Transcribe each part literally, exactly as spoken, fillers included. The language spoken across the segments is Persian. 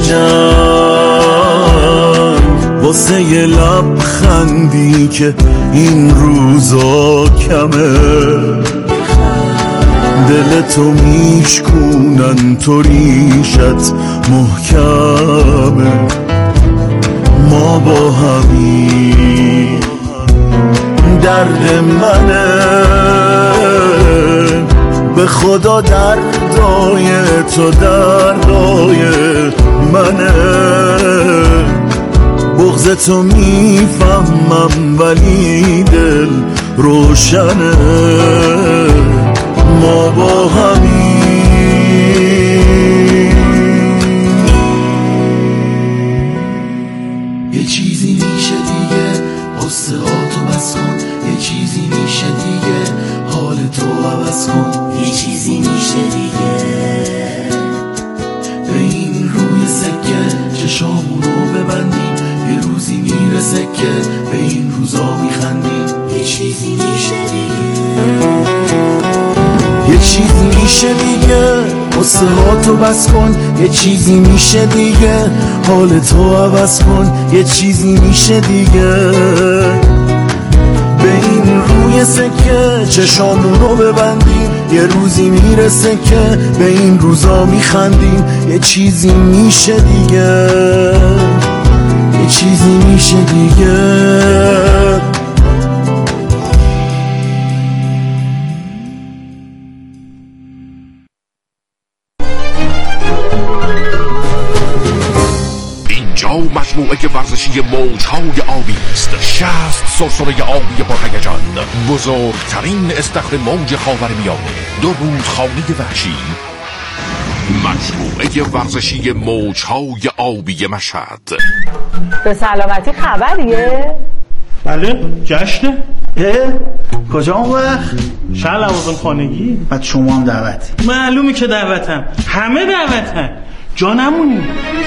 قشنگ واسه یه لبخندی که این روزا کمه، دل تو میشکونن تو ریشت محکمه. ما با همین درد منه، به خدا دردای تو دردای منه. بغض تو میفهمم ولی دل روشنه. ما با همین یه چیزی میشه دیگه، قصه ها تو بس کن. یه چیزی میشه دیگه، حال تو عوض کن. یه چیزی میشه دیگه، به این روی سکه چشامونو ببندیم. یه روزی میرسه که به این روزا میخندیم. یه چیزی میشه دیگه، یه چیزی میشه دیگه، قصه ها تو بس کن. یه چیزی میشه دیگه، حال تو عوض کن. یه چیزی میشه دیگه، به این روی سکه چشامون رو ببندیم. یه روزی میرسه که به این روزا میخندیم. یه چیزی میشه دیگه، یه چیزی میشه دیگه. مجموعه ورزشی موج‌های آبی است. شصت سرسره آبی پرهیجان، بزرگترین استخر موج خاورمیانه، دو رودخانه وحشی. مجموعه ورزشی موج‌های آبی مشهد. به سلامتی خبریه؟ بله، جشنه. اه؟ کجا اون وقت؟ شهر لوازم خانگی. بعد شما هم دعوتی؟ معلومی که دعوتم، همه دعوتم، جا نمونی.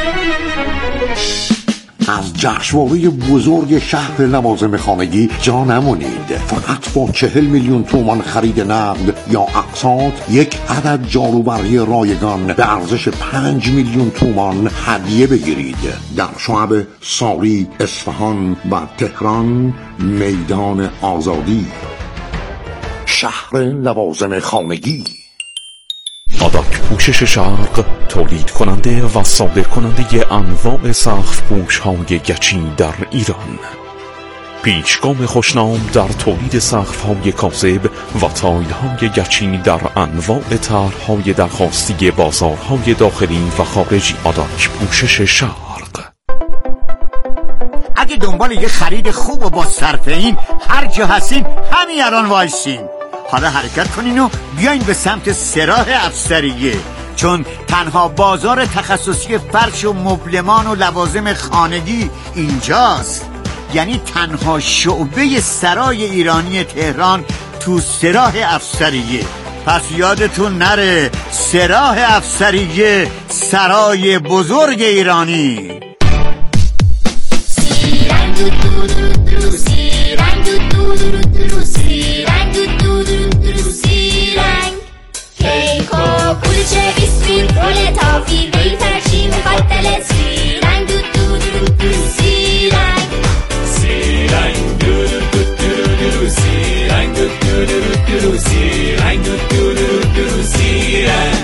از جشنواره بزرگ شهر لوازم خانگی جا نمونید. فقط با چهل میلیون تومان خرید نقد یا اقساط یک عدد جاروبرقی رایگان به ارزش پنج میلیون تومان هدیه بگیرید. در شعب ساری، اصفهان و تهران، میدان آزادی. شهر لوازم خانگی. آداک پوشش شرق، تولید کننده و صادر کننده انواع سقف پوش های گچی در ایران. پیشگام خوشنام در تولید سقف های کاذب و تایل های گچی در انواع طرح‌های درخواستی بازارهای داخلی و خارجی. آداک پوشش شرق. اگه دنبال یه خرید خوب و با صرفه این هر جا هستین همین الان وایسین. حالا حرکت کنین و بیاین به سمت سراح افسریه، چون تنها بازار تخصصی فرش و مبلمان و لوازم خانگی اینجاست. یعنی تنها شعبه سرای ایرانی تهران تو سراح افسریه. پس یادتون نره، سراح افسریه، سرای بزرگ ایرانی. کلچه بیسکویت رول تافی وی فرشی میخواد دل سی رنگ دو دو دو دو سی رنگ سی رنگ دو دو دو دو سی رنگ دو دو دو دو سی رنگ دو دو دو دو سی رنگ.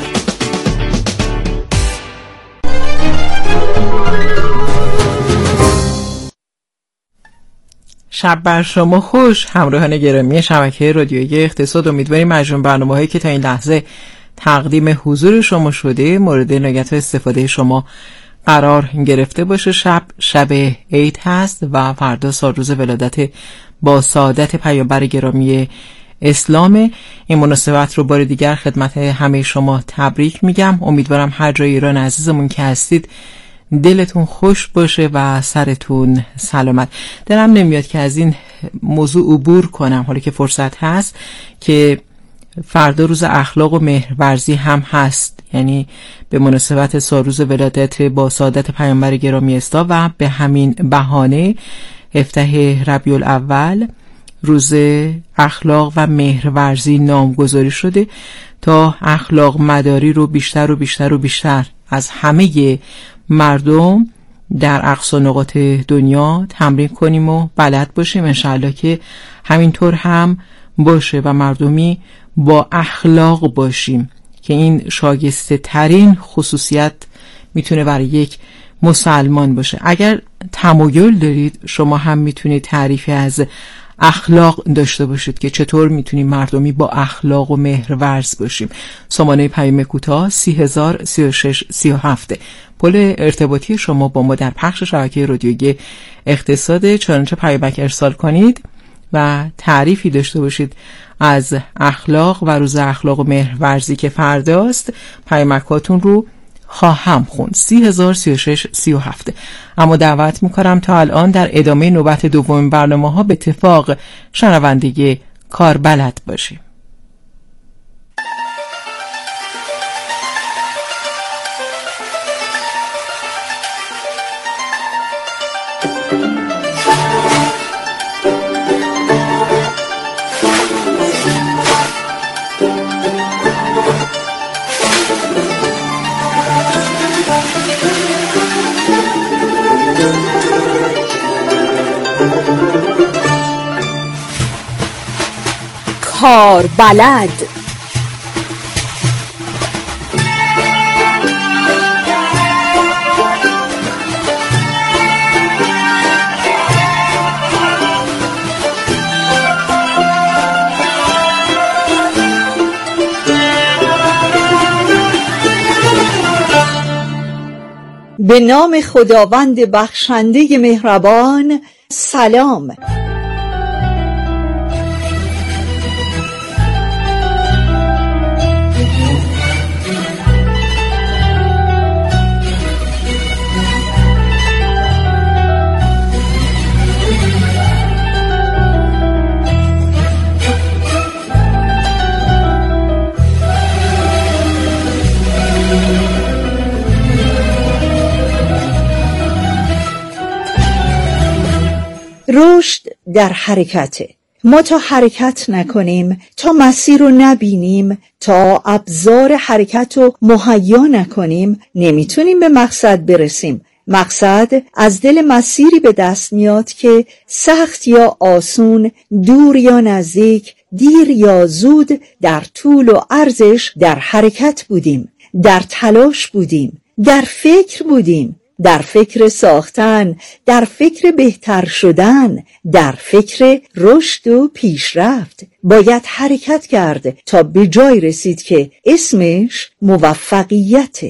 شب بر شما خوش همراهان گرامی شبکه رادیویی اقتصاد. امیدواریم مجموع برنامه‌هایی که تا این لحظه تقدیم حضور شما شده مورد عنایت و استفاده شما قرار گرفته باشه. شب شب عید هست و فردا سالروز ولادت با سعادت پیامبر گرامی اسلام. این مناسبت رو بار دیگر خدمت همه شما تبریک میگم. امیدوارم هر جای ایران عزیزمون که هستید دلتون خوش باشه و سرتون سلامت. دلم نمیاد که از این موضوع عبور کنم حالا که فرصت هست که فردا روز اخلاق و مهرورزی هم هست، یعنی به مناسبت سالروز ولادت با سعادت پیامبر گرامی اسلام و به همین بهانه هفدهم ربیع الاول روز اخلاق و مهرورزی نامگذاری شده تا اخلاق مداری رو بیشتر و بیشتر و بیشتر از همه مردم در اقصا نقاط دنیا تمرین کنیم و بلد باشیم. انشاءالله که همینطور هم باشه و مردمی با اخلاق باشیم که این شایسته ترین خصوصیت میتونه برای یک مسلمان باشه. اگر تمایل دارید شما هم میتونید تعریفی از اخلاق داشته باشید که چطور میتونیم مردمی با اخلاق و مهرورز باشیم. سامانه پیام کوتاه سی هزار سی و شش سی و هفت. پل ارتباطی شما با ما در پخش شبکه رادیویی اقتصاد، چنانچه پیامک ارسال کنید و تعریفی داشته باشید از اخلاق و روز اخلاق و مهرورزی که فرداست، پیامکاتون رو خواهم خوند. سی هزار سی و شش سی و هفت. اما دعوت میکنم تا الان در ادامه نوبت دوم برنامه ها به اتفاق شنونده کار بلد باشیم. کار بلد. به نام خداوند بخشنده مهربان. سلام. رشد در حرکته. ما تا حرکت نکنیم، تا مسیر رو نبینیم، تا ابزار حرکت رو مهیا نکنیم، نمیتونیم به مقصد برسیم. مقصد از دل مسیری به دست میاد که سخت یا آسون، دور یا نزدیک، دیر یا زود، در طول و عرضش در حرکت بودیم، در تلاش بودیم، در فکر بودیم، در فکر ساختن، در فکر بهتر شدن، در فکر رشد و پیشرفت. باید حرکت کرد تا به جای رسید که اسمش موفقیته.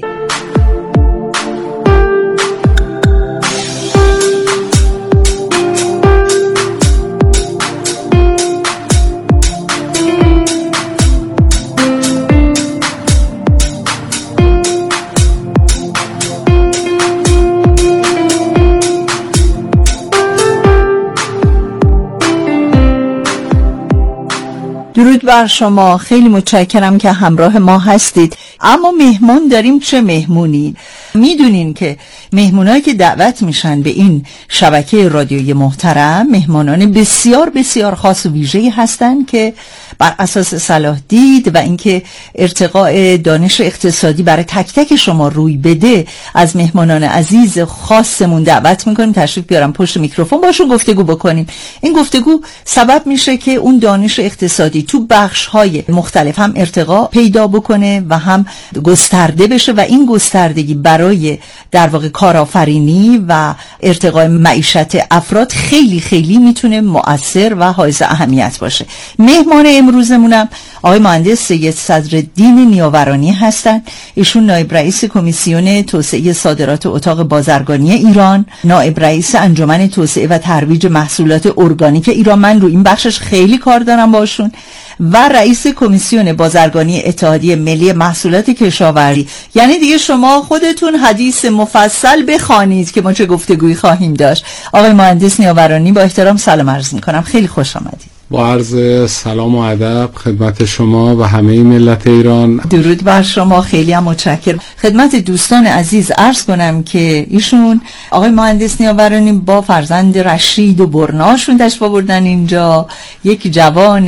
درود بر شما، خیلی متشکرم که همراه ما هستید. اما مهمون داریم. چه مهمونی؟ میدونین که مهمونایی که دعوت میشن به این شبکه رادیویی محترم مهمانان بسیار بسیار خاص و ویژه‌ای هستن که بر اساس صلاح دید و اینکه ارتقاء دانش اقتصادی برای تک تک شما روی بده، از مهمانان عزیز خاصمون دعوت میکنیم تشریف بیارن پشت میکروفون، باشون گفتگو بکنیم. این گفتگو سبب میشه که اون دانش اقتصادی تو بخش‌های مختلف هم ارتقاء پیدا بکنه و هم گسترده بشه و این گستردگی برای در واقع کارآفرینی و ارتقاء معیشت افراد خیلی خیلی میتونه مؤثر و حائز اهمیت باشه. مهمان امروزمونم آقای مهندس سید صدرالدین نیاورانی هستن. ایشون نایب رئیس کمیسیون توسعه صادرات اتاق بازرگانی ایران، نایب رئیس انجمن توسعه و ترویج محصولات ارگانیک ایران، من رو این بخشش خیلی کار دارم باشون، و رئیس کمیسیون بازرگانی اتحادیه ملی محصولات کشاورزی. یعنی دیگه شما خودتون حدیث مفصل بخوانید که ما چه گفتگویی خواهیم داشت. آقای مهندس نیاورانی با احترام سلام عرض میکنم، خیلی خوش آمدید. با عرض سلام و ادب خدمت شما و همه ملت ایران. درود بر شما، خیلی هم متشکرم. خدمت دوستان عزیز عرض کنم که ایشون آقای مهندس نیاورانی با فرزند رشید و برناشون تشریف آوردن اینجا. یک جوان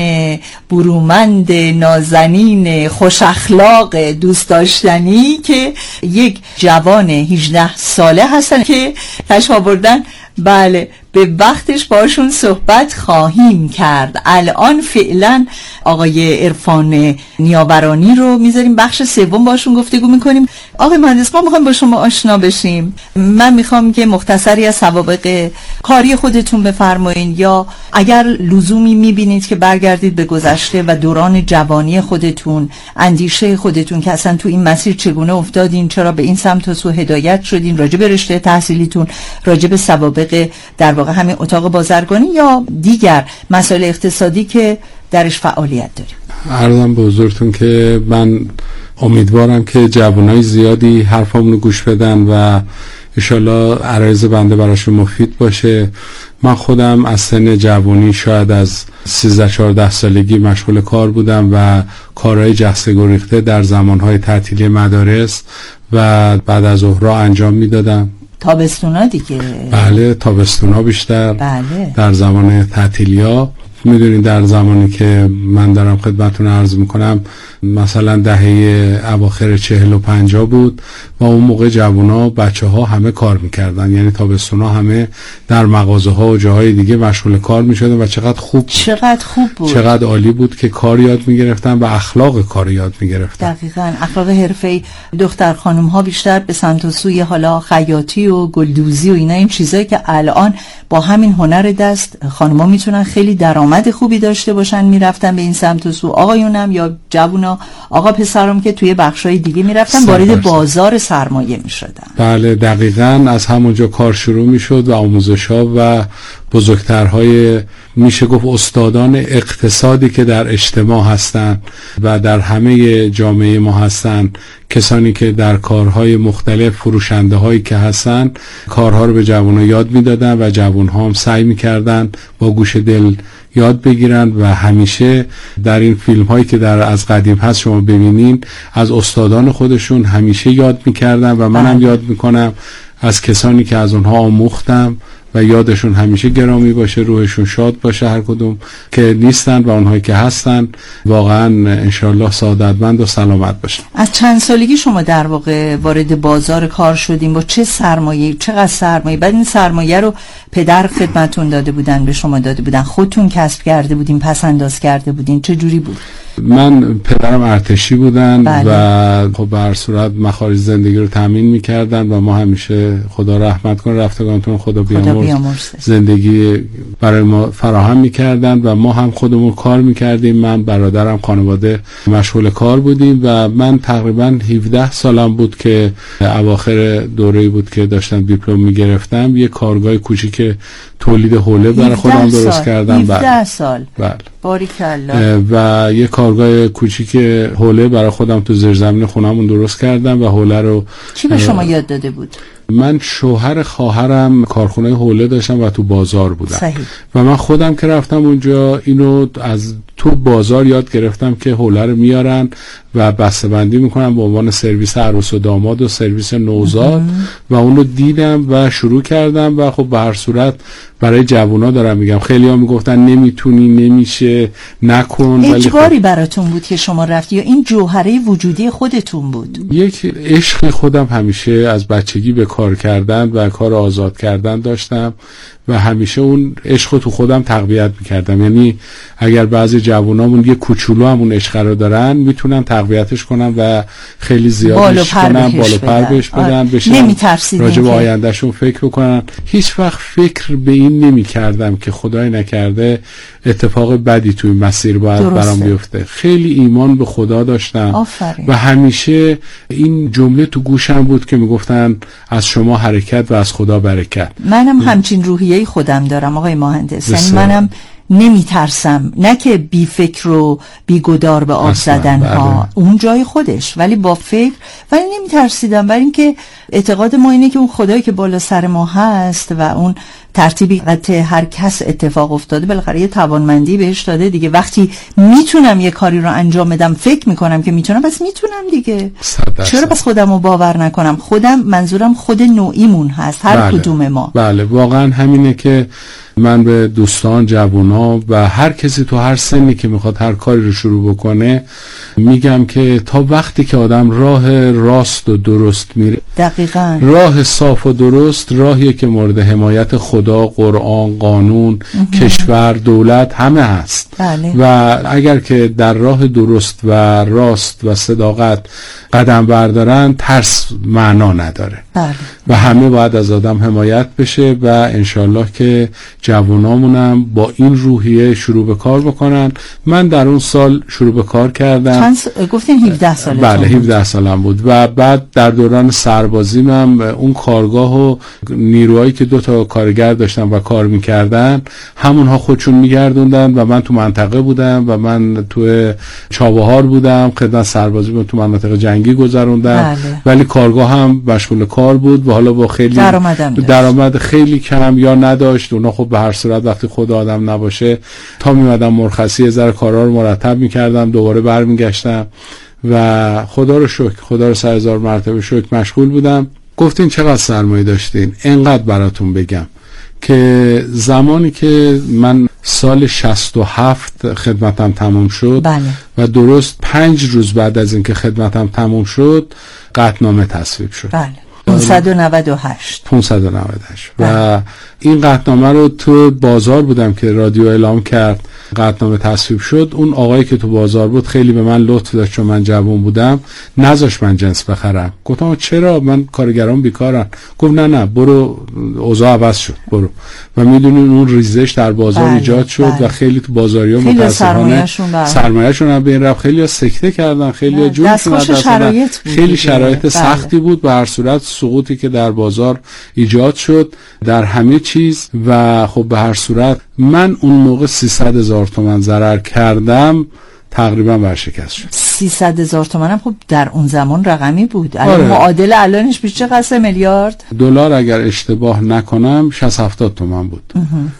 برومند، نازنین، خوش اخلاق، دوست داشتنی که یک جوان هجده ساله هستن که تشریف آوردن. بله، به وقتش باشون صحبت خواهیم کرد. الان فعلا آقای عرفان نیاورانی رو میذاریم بخش سوم باشون گفتگو میکنیم. آقای مهندس، ما میخوایم با شما آشنا بشیم. من میخوام که مختصری از سوابق کاری خودتون بفرمایین، یا اگر لزومی میبینید که برگردید به گذشته و دوران جوانی خودتون، اندیشه خودتون که اصلا تو این مسیر چگونه افتادین، چرا به این سمت و سو هدایت شدین، راجع به رشته تحصیلیتون، راجع به سوابق در واقع همین اتاق بازرگانی یا دیگر مسائل اقتصادی که درش فعالیت داریم. عرضم به حضورتون که من امیدوارم که جوانای زیادی حرفامون رو گوش بدن و انشالله عرایض بنده براشون مفید باشه. من خودم از سن جوانی شاید از سیزده چهارده سالگی مشغول کار بودم و کارهای جسته گریخته در زمانهای تعطیلی مدارس و بعد از ظهرها انجام میدادم. تابستونا دیگه؟ بله، تابستونا بیشتر. بله. در زمان تعطیلیا میدونین در زمانی که من دارم خدمتتون عرض میکنم مثلا دهه اواخر چهل و پنجاه بود و اون موقع جوونا بچه ها همه کار میکردن، یعنی تابستونا همه در مغازه ها و جاهای دیگه مشغول کار میشدن و چقدر خوب چقدر خوب بود، چقدر عالی بود که کار یاد میگرفتن و اخلاق کار یاد میگرفتن. دقیقاً اخلاق حرفه‌ای. دختر خانم ها بیشتر به سمت و سوی حالا خیاطی و گلدوزی و اینا، این چیزایی که الان با همین هنر دست خانم ها میتونن خیلی درآمد خوبی داشته باشن، میرفتن به این سمت و سو. آقایونم یا جوونا، آقا پسرم که توی بخشای دیگه میرفتن وارد بازار سرمایه میشدن. بله دقیقاً از همونجا کار شروع میشد و آموزش‌ها و بزرگترهای میشه گفت استادان اقتصادی که در اجتماع هستن و در همه جامعه ما هستن، کسانی که در کارهای مختلف، فروشنده هایی که هستن، کارها رو به جوانها یاد میدادن و جوانها هم سعی میکردن با گوش دل یاد بگیرن و همیشه در این فیلم هایی که در از قدیم هست شما ببینین از استادان خودشون همیشه یاد میکردن و منم یاد میکنم از کسانی که از اونها آموختم و یادشون همیشه گرامی باشه، روحشون شاد باشه، هر کدوم که نیستن و اونهایی که هستن واقعا انشالله سعادتمند و سلامت باشن. از چند سالگی شما در واقع وارد بازار کار شدیم؟ با چه سرمایه، چقدر سرمایه؟ بعد این سرمایه رو پدر خدمتون داده بودن، به شما داده بودن، خودتون کسب کرده بودین، پس انداز کرده بودین، چه جوری بود؟ من پدرم ارتشی بودن. بله. و خب به هر صورت مخارج زندگی رو تامین می‌کردن و ما همیشه خدا رحمت کنه رفتگانتون خدا بیامرز زندگی برای ما فراهم می‌کردن و ما هم خودمون کار می‌کردیم. من برادرم خانواده مشغول کار بودیم و من تقریبا هفده سالم بود که اواخر دوره‌ای بود که داشتم دیپلم می‌گرفتم. یه کارگاه کوچیک تولید حوله برای خودم درست کردم. هفده سال. بله. باریکالله. و یه کارگاه کوچیک حوله برای خودم تو زیرزمین خونمون درست کردم و حوله رو کی به شما یاد داده بود؟ من شوهر خواهرم کارخونه حوله داشتم و تو بازار بودم. صحیح. و من خودم که رفتم اونجا اینو از تو بازار یاد گرفتم که حوله رو میارن و بسته‌بندی میکنن به عنوان سرویس عروس و داماد و سرویس نوزاد و اونو دیدم و شروع کردم و خب به هر صورت برای جوونا دارم میگم، خیلی ها میگفتن نمیتونی، نمیشه، نکن. اجباری براتون بود که شما رفتی یا این جوهره وجودی خودتون بود؟ یک عشق خودم همیشه از بچگی به کار کردن و کار آزاد کردن داشتم و همیشه اون عشق تو خودم تقویت میکردم. یعنی اگر بعضی جوانامون یه کوچولو همون عشق رو دارن میتونن تقویتش کنن و خیلی زیادش کنن، بالو پر بهش بدن، بشن راجع به آیندهشون فکر بکنن. هیچ وقت فکر به این نمی کردم که خدای نکرده اتفاق بدی توی مسیر باید برام بیفته. خیلی ایمان به خدا داشتم. آفرین. و همیشه این جمله تو گوشم بود که میگفتن از شما حرکت و از خدا برکت. منم همچین روحیه خودم دارم آقای مهندس. یعنی منم نمی ترسم، نه که بی فکر و بی گدار به آب زدن ها، اون جای خودش، ولی با فکر، ولی نمی ترسیدم، برای اینکه اعتقاد ما اینه که اون خدایی که بالا سر ما هست و اون ترتیبی قطع هر کس اتفاق افتاده بالاخره یه توانمندی بهش داده دیگه. وقتی میتونم یه کاری رو انجام بدم، فکر میکنم که میتونم، پس میتونم دیگه. چرا پس خودم رو باور نکنم؟ خودم، منظورم خود نوعیمون هست، هر بله. کدوم ما. بله واقعا همینه که من به دوستان، جوونا و هر کسی تو هر سنی که میخواد هر کاری رو شروع بکنه میگم که تا وقتی که آدم راه راست و درست میره، دقیقاً راه صاف و درست راهیه که مورد حمایت خدا، قرآن، قانون، اه. کشور، دولت همه هست. بله. و اگر که در راه درست و راست و صداقت قدم بردارن، ترس معنا نداره. بله. و همه باید از آدم حمایت بشه و انشالله که جوانامونم با این روحیه شروع به کار بکنن. من در اون سال شروع به کار کردم. چند س... گفتین هفده سالتون؟ بله هفده سالم بود و بعد در دوران سربازیم هم اون کارگاه و نیروهایی که دو تا کارگر داشتن و کار میکردن همونها خودشون میگردوندن و من تو منطقه بودم و من تو چابهار بودم، خدمت سربازی بودم، تو مناطق جنگی گذروندم. بله. ولی کارگاه هم مشغول کار بود و حالا با خیلی درآمد خیلی کم یا نداشت. اونا خب به هر صورت وقتی خود آدم نباشه تا میمدم مرخصی یه ذره کارا رو مرتب میکردم، دوباره برمیگشتم و خدا رو شکر، خدا رو سر هزار مرتبه شکر مشغول بودم. گفتین چقدر سرمایه داشتین؟ اینقدر براتون بگم که زمانی که من سال شصت و هفت خدمتم تموم شد، بله. و درست پنج روز بعد از اینکه خدمتم تموم شد قطعنامه تصویب شد. بله. پانصد و نود و هشت پانصد و نود و هشت و این قطعنامه رو تو بازار بودم که رادیو اعلام کرد قطعنامه تصویب شد. اون آقایی که تو بازار بود خیلی به من لطف داشت، چون من جوان بودم، نذاشت من جنس بخرم. گفتم چرا؟ من کارگرام بیکارن. گفت نه نه برو، اوضاع عوض شد، برو. و میدونین اون ریزش در بازار بله، ایجاد شد بله. و خیلی تو بازاریا متاسفانه سرمایه‌شون هم به این رفت، خیلی سکته کردن، خیلی جونشون از دست دادن. خیلی شرایط بله. سختی بود. به هر صورت سقوطی که در بازار ایجاد شد در همه چیز و خب به هر صورت من اون موقع سیصد هزار تومان ضرر کردم، تقریبا ورشکست شد. سیصد هزار تومان هم خب در اون زمان رقمی بود. الان آره. معادل الانش بیش چقدر؟ سه میلیارد دلار اگر اشتباه نکنم شصت هفتاد تومان بود.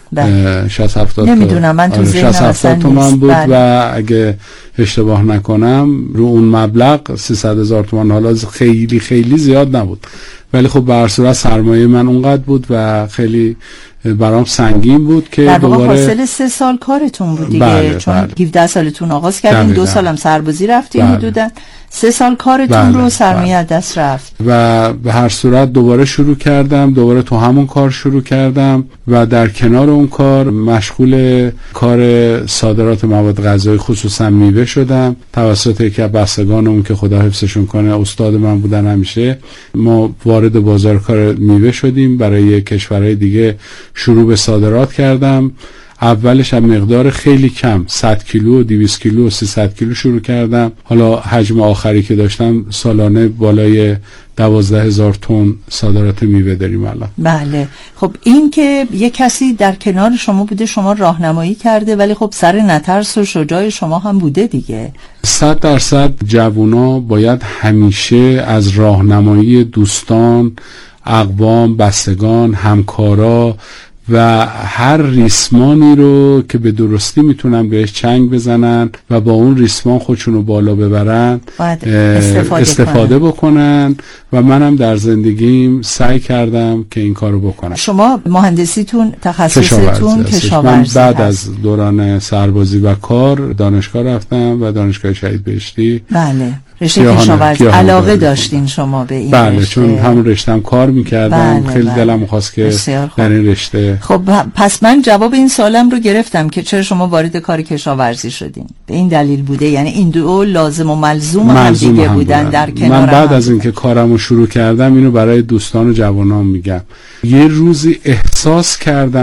شصت هفتاد نمیدونم من تو ذهنم شصت هفتاد تومان بود بله. و اگه اشتباه نکنم رو اون مبلغ سیصد هزار تومان، حالا خیلی خیلی زیاد نبود ولی خب به هر صورت سرمایه من اونقدر بود و خیلی برام سنگین بود که در دوباره حاصل سه سال کارتون بود دیگه. بله، چون بله. هفده سالتون آغاز کردین، دو سالم سربازی رفتین بله. حدوداً سه سال کارتون بله. رو سرمایه بله. دست رفت و به هر صورت دوباره شروع کردم، دوباره تو همون کار شروع کردم و در کنار اون کار مشغول کار صادرات مواد غذایی خصوصا میوه شدم توسط یکی از بستگانمون که خدا حفظشون کنه، استاد من بودن همیشه. ما وارد بازار کار میوه شدیم، برای کشورهای دیگه شروع به صادرات کردم. اولش هم مقدار خیلی کم، صد کیلو و دویست کیلو و سیصد کیلو شروع کردم. حالا حجم آخری که داشتم سالانه بالای دوازده هزار تن صادرات میوه داریم الان. بله. خب این که یک کسی در کنار شما بوده، شما راهنمایی کرده، ولی خب سر نترس و شجاع شما هم بوده دیگه. صد درصد جوونا باید همیشه از راهنمایی دوستان، اقوام، بستگان، همکارا و هر ریسمانی رو که به درستی میتونن بهش چنگ بزنن و با اون ریسمان خودشون رو بالا ببرن استفاده, استفاده بکنن و منم در زندگیم سعی کردم که این کارو بکنم. شما مهندسیتون، تخصصتون کشاورزی. من بعد از دوران سربازی و کار دانشگاه رفتم و دانشگاه شهید بهشتی. بله. رشته کشاورزی علاقه داشتین شما به این بله رشته؟ چون همون رشته‌ام کار میکردم. بله خیلی بله. دلم می‌خواست که در این رشته. خب پس من جواب این سوالم رو گرفتم که چرا شما وارد کار کشاورزی شدین. به این دلیل بوده، یعنی این دو لازم و ملزوم, ملزوم هم دیگه هم بودن, بودن در کنار. من بعد هم از اینکه کارمو شروع کردم اینو برای دوستان و جوانان میگم. یه روزی احساس کردم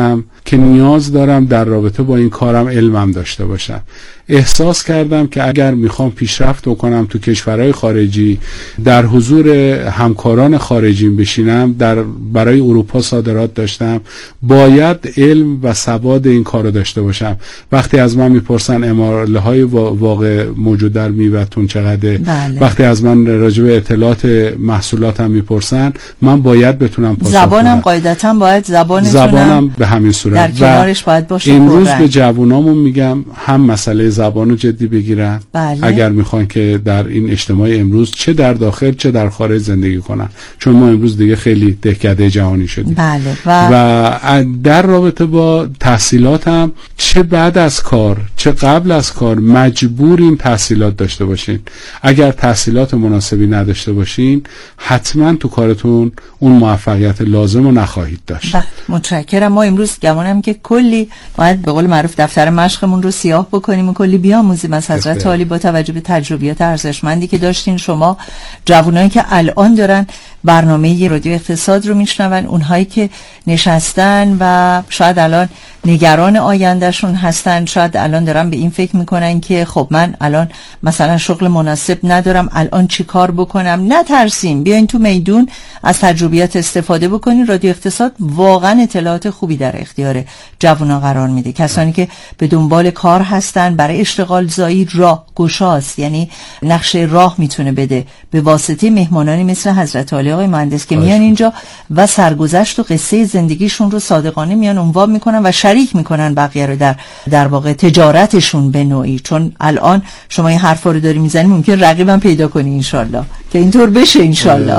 که نیاز دارم در رابطه با این کارم علمم داشته باشم. احساس کردم که اگر میخوام پیشرفت بکنم تو کشورهای خارجی، در حضور همکاران خارجیم بشینم، در برای اروپا صادرات داشتم، باید علم و سواد این کارو داشته باشم. وقتی از من میپرسن اماله های واقع موجود در میوه‌تون چقدره، بله. وقتی از من راجع به اطلاعات محصولاتم میپرسن، من باید بتونم پاسخ بدم. زبانم قاعدتاً باید زبانتونم زبانم به همین صورت در کنارش باید باشه. امروز به جوانامون میگم هم مسئله زبانو جدی بگیرن، بله. اگر میخوان که در این اجتماع امروز چه در داخل چه در خارج زندگی کنن، چون ما امروز دیگه خیلی دهکده جهانی شدیم. بله. و... و در رابطه با تحصیلاتم، چه بعد از کار چه قبل از کار مجبورین تحصیلات داشته باشین. اگر تحصیلات مناسبی نداشته باشین حتما تو کارتون اون موفقیت لازم رو نخواهید داشت. متشکرم. ما امروز گمانم که کلی باید به قول معروف دفتر مشقمون رو سیاه بکنیم و کلی بیاموزیم از حضرت عالی با توجه به تجربیات ارزشمندی که داشتین شما. جوانایی که الان دارن برنامه رادیو اقتصاد رو میشنون، اونهایی که نشستن و شاید الان نگران آیندهشون هستن، شاید الان دارن به این فکر میکنن که خب من الان مثلا شغل مناسب ندارم، الان چی کار بکنم؟ نترسیم، بیاین تو میدون از تجربیات استفاده بکنین. رادیو اقتصاد واقعا اطلاعات خوبی در اختیار جوانان قرار میده. کسانی که به دنبال کار هستن، برای اشتغال زایی راه گشاست، یعنی نقشه راه میتونه بده به واسطه مهمانانی مثل حضرت عالی آقای مهندس که میان اینجا و سرگذشت و قصه زندگیشون رو صادقانه میان عنوان میکنن و شریک میکنن بقیه رو در در واقع تجارتشون به نوعی. چون الان شما این حرفا رو داری میزنی، ممکن رقیبم پیدا کنی انشالله که اینطور بشه انشالله.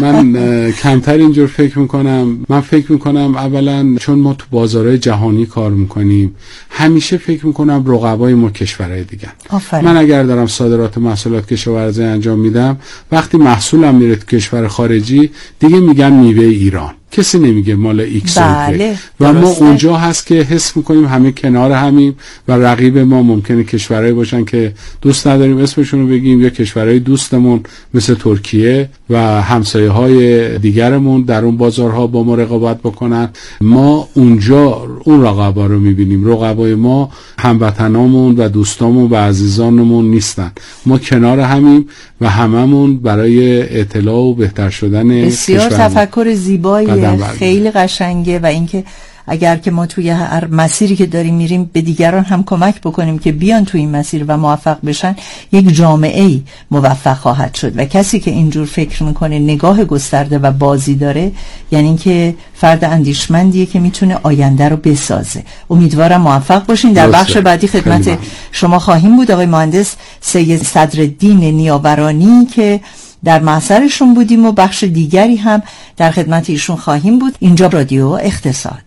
من کمتر اینجور فکر میکنم. من فکر میکنم اولا چون ما تو بازارهای جهانی کار میکنیم، همیشه فکر میکنم رقبای ما کشورهای دیگه. من اگر دارم صادرات محصولات کشاورزی انجام میدم، وقتی محصولم میره تو کشور خارجی دیگه میگن میوه ایران، کسی نمیگه مال ایکس. بله، و ما اونجا هست که حس میکنیم همه کنار همیم و رقیب ما ممکنه کشورهایی باشن که دوست نداریم اسمشون رو بگیم، یا کشورهای دوستمون مثل ترکیه و همسایه های دیگرمون در اون بازارها با ما رقابت بکنن. ما اونجا اون رقبا رو میبینیم. رقبای ما هموطنامون و دوستامون و عزیزانمون نیستن. ما کنار همیم و هممون برای اطلاع و بهتر شدن بسیار تفکر زیبایی، خیلی قشنگه. و اینکه اگر که ما توی هر مسیری که داریم میریم به دیگران هم کمک بکنیم که بیان توی این مسیر و موفق بشن، یک جامعه‌ای موفق خواهد شد. و کسی که اینجور فکر میکنه، نگاه گسترده و بازی داره، یعنی اینکه فرد اندیشمندیه که میتونه آینده رو بسازه. امیدوارم موفق باشین. در بخش بعدی خدمت شما خواهیم بود آقای مهندس سید صدرالدین نیاورانی که در محضرشون بودیم و بخش دیگری هم در خدمت ایشون خواهیم بود. اینجا رادیو اقتصاد.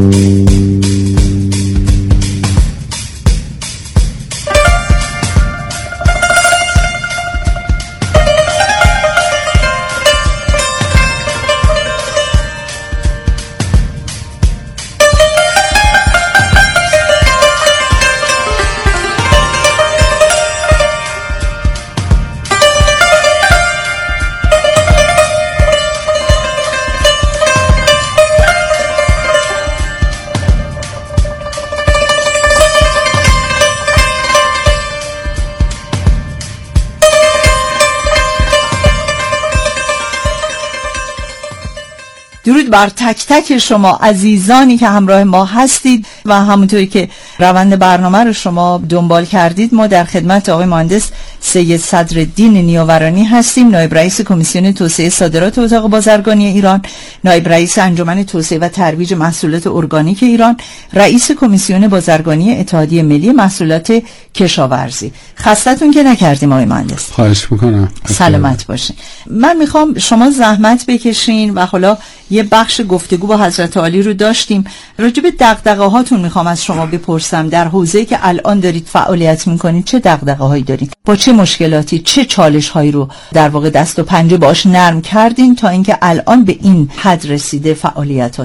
درود بر تک تک شما عزیزانی که همراه ما هستید و همونطوری که روند برنامه رو شما دنبال کردید، ما در خدمت آقای مهندس سید صدرالدین نیاورانی هستیم، نایب رئیس کمیسیون توسعه صادرات اتاق بازرگانی ایران، نایب رئیس انجمن توسعه و ترویج محصولات ارگانیک ایران، رئیس کمیسیون بازرگانی اتحادیه ملی محصولات کشاورزی. خستتون که نکردیم آقای مهندس. خواهش میکنم. سلامت باشین. من میخوام شما زحمت بکشین و حالا یه بخش گفتگو با حضرت عالی رو داشتیم، راجع به دغدغه هاتون میخوام از شما بپرسم. در حوزه‌ای که الان دارید فعالیت میکنید چه دغدغه هایی دارید؟ با چه مشکلاتی، چه چالش هایی رو در واقع دست و پنجه باش نرم کردین تا اینکه الان به این حد رسیده فعالیتاتون؟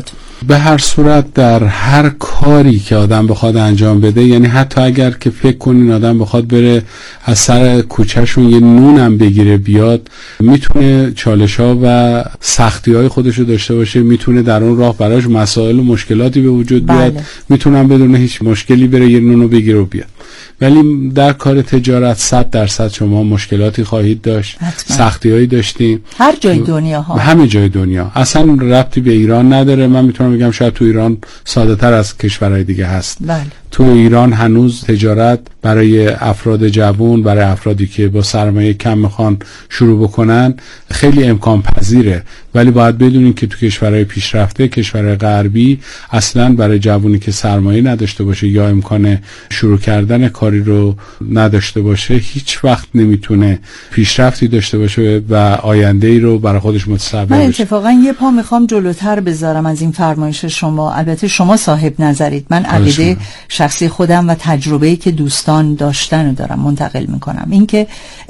به هر صورت در هر کاری که آدم بخواد انجام بده، یعنی حتی اگر که فکر کنین آدم بخواد بره از سر کوچهشون یه نونم بگیره بیاد، میتونه چالش ها و سختی های خودشو داشته باشه، میتونه در اون راه براش مسائل و مشکلاتی به وجود بیاد، بله. میتونم بدون هیچ مشکلی بره یه نونو بگیره و بیاد. ولی در کار تجارت صد درصد شما مشکلاتی خواهید داشت، سختی هایی داشتیم هر جای دنیا ها، همه جای دنیا، اصلا ربطی به ایران نداره. من میتونم بگم شاید تو ایران ساده تر از کشورهای دیگه هست. بله. تو ایران هنوز تجارت برای افراد جوان، برای افرادی که با سرمایه کم میخوان شروع بکنن خیلی امکان پذیره، ولی باید بدونین که تو کشورهای پیشرفته، کشورهای غربی، اصلا برای جوانی که سرمایه نداشته باشه یا امکان شروع کردن کاری رو نداشته باشه هیچ وقت نمیتونه پیشرفتی داشته باشه و آینده‌ای رو برای خودش متصور بشه. من اتفاقا یه پا میخوام جلوتر بذارم از این فرمایش شما. البته شما صاحب نظرید، من عقیده شخصی خودم و تجربه‌ای که دوستان داشتن رو دارم منتقل میکنم. این که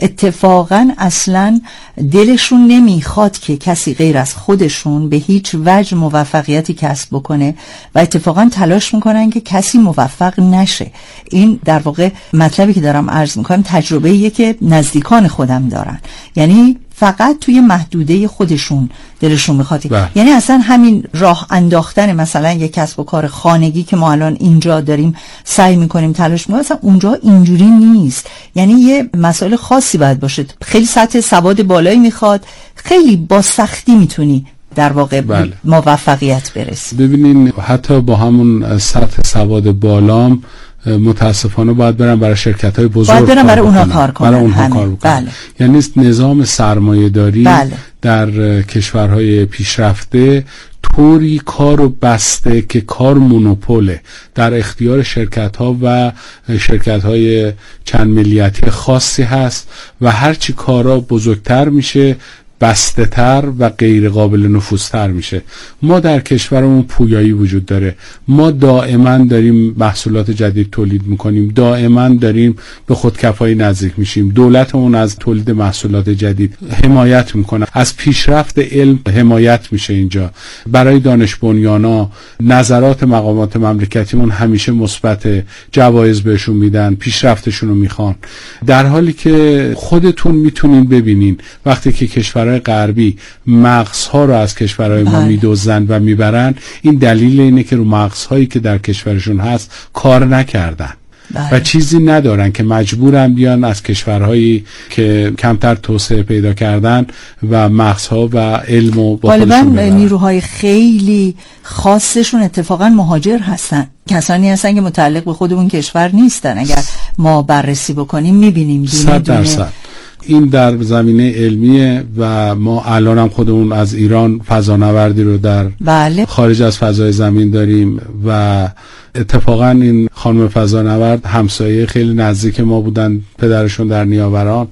اتفاقا اصلا دلشون نمیخواد که کسی غیر از خودشون به هیچ وجه موفقیتی کسب بکنه و اتفاقا تلاش میکنن که کسی موفق نشه. این در واقع مطلبی که دارم عرض میکنم تجربه‌ایه که نزدیکان خودم دارن، یعنی فقط توی محدوده خودشون دلشون میخواد. یعنی اصلا همین راه انداختن مثلا یک کسب و کار خانگی که ما الان اینجا داریم سعی میکنیم تلاش میکنیم، اصلا اونجا اینجوری نیست. یعنی یه مسائل خاصی باید باشه، خیلی سطح سواد بالایی میخواد، خیلی با سختی میتونی در واقع بله. موفقیت برسی. ببینین حتی با همون سطح سواد بالام متاسفانه باید برن برای شرکت های بزرگ، باید برن برای اونها کار کنن، برای اونها کار بکنن. بله. یعنی نظام سرمایه داری بله. در کشورهای پیشرفته طوری کار رو بسته که کار مونوپوله، در اختیار شرکت ها و شرکت های چند ملیتی خاصی هست و هرچی کارا بزرگتر میشه بسته تر و غیر قابل نفوذتر میشه. ما در کشورمون پویایی وجود داره، ما دائما داریم محصولات جدید تولید میکنیم، دائما داریم به خودکفایی نزدیک میشیم، دولتمون از تولید محصولات جدید حمایت میکنه، از پیشرفت علم حمایت میشه. اینجا برای دانش بنیانا نظرات مقامات مملکتیمون همیشه مثبت، جوایز بهشون میدن، پیشرفتشون رو میخوان، در حالی که خودتون میتونین ببینین وقتی که کشور غربی مغزها رو از کشورهای ما میدوزن و میبرن، این دلیل اینه که رو مغزهایی که در کشورشون هست کار نکردن بله. و چیزی ندارن که مجبورن بیان از کشورهایی که کمتر توسعه پیدا کردن و مغزها و علم و با خودشون ببرن. نیروهای خیلی خاصشون اتفاقا مهاجر هستن، کسانی هستن که متعلق به خودمون کشور نیستن. اگر ما بررسی بکنیم میبینیم صد درصد این در زمینه علمیه و ما الان هم خودمون از ایران فضانوردی رو در بله. خارج از فضای زمین داریم و اتفاقا این خانم فضانورد همسایه خیلی نزدیک ما بودن، پدرشون در نیاوران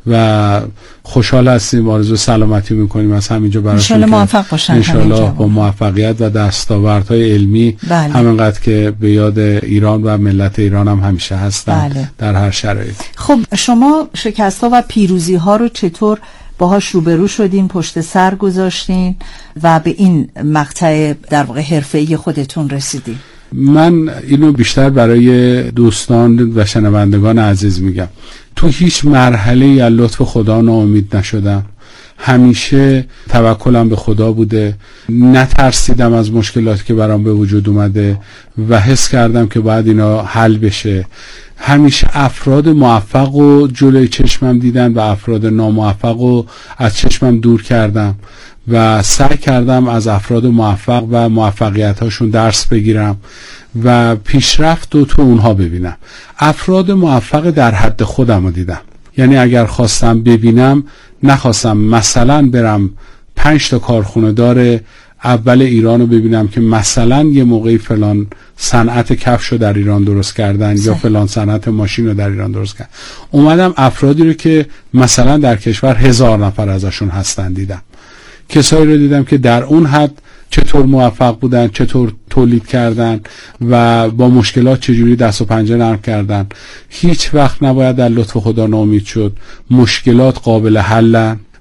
و خوشحال هستیم، آرزو سلامتی میکنیم از همینجا براشون انشالله موفق باشن، انشالله با موفقیت و دستاوردهای علمی بله. همینقدر که به یاد ایران و ملت ایران هم همیشه هستن بله. در هر شرایط. خب شما شکست ها و پیروزی ها رو چطور باهاش روبرو شدین، پشت سر گذاشتین و به این مقطع در واقع حرفه‌ای خودتون رسیدین؟ من اینو بیشتر برای دوستان و شنوندگان عزیز میگم. تو هیچ مرحله ای از لطف خدا ناامید نشدم، همیشه توکلم به خدا بوده، نترسیدم از مشکلاتی که برام به وجود اومده و حس کردم که باید اینا حل بشه. همیشه افراد موفق و جلوی چشمم دیدن و افراد ناموفق و از چشمم دور کردم و سعی کردم از افراد موفق و موفقیت هاشون درس بگیرم و پیشرفت رو تو اونها ببینم. افراد موفق در حد خودم رو دیدم، یعنی اگر خواستم ببینم، نخواستم مثلا برم پنج تا کارخونه داره اول ایران رو ببینم که مثلا یه موقعی فلان صنعت کفش رو در ایران درست کردن صحیح. یا فلان صنعت ماشین رو در ایران درست کردن. اومدم افرادی رو که مثلا در کشور هزار نفر ازشون هستن دیدم، کسایی رو دیدم که در اون حد چطور موفق بودن، چطور تولید کردن و با مشکلات چجوری دست و پنجه نرم کردن. هیچ وقت نباید در لطف خدا ناامید شد، مشکلات قابل حلن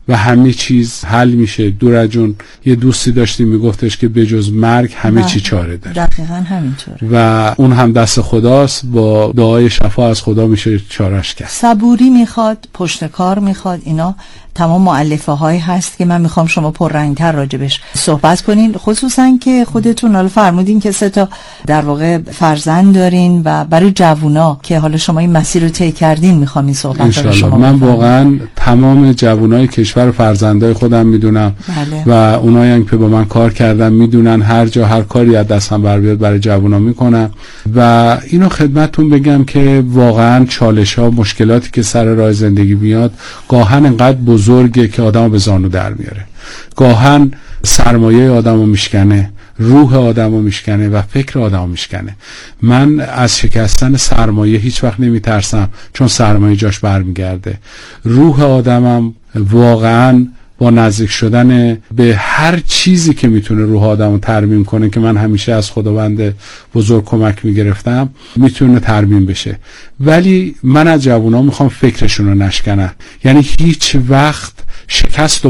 و همه چیز حل میشه. دور جون یه دوستی داشتیم میگفتش که به جز مرگ همه چی چاره داره. دقیقاً همینطوره. و اون هم دست خداست، با دعای شفا از خدا میشه چارش کرد. صبوری میخواد، پشت کار میخواد، اینا تمام مؤلفه هایی هست که من میخوام شما پررنگتر راجبش صحبت کنین، خصوصا که خودتون حالا فرمودین که سه تا در واقع فرزند دارین و برای جوونا که حالا شما این مسیر رو طی کردین میخوام این صحبت رو شما. من واقعا تمام جوونای کشور فرزندای خودم میدونم. بله. و اونایی هم که با من کار کردن میدونن هر جا هر کاری از دستم بر بیاد برای جوونا میکنم. و اینو خدمتتون بگم که واقعا چالش ها، مشکلاتی که سر راه زندگی میاد گاهن انقدر بزرگه که آدمو به زانو در میاره، گاهن سرمایه آدمو میشکنه، روح آدمو میشکنه و فکر آدمو میشکنه. من از شکستن سرمایه هیچ وقت نمیترسم، چون سرمایه جاش برمیگرده. روح آدمم واقعا با نزدیک شدن به هر چیزی که میتونه روح آدمو ترمیم کنه، که من همیشه از خداوند بزرگ کمک میگرفتم، میتونه ترمیم بشه. ولی من از جوونا میخوام فکرشون رو نشکنن، یعنی هیچ وقت شکست و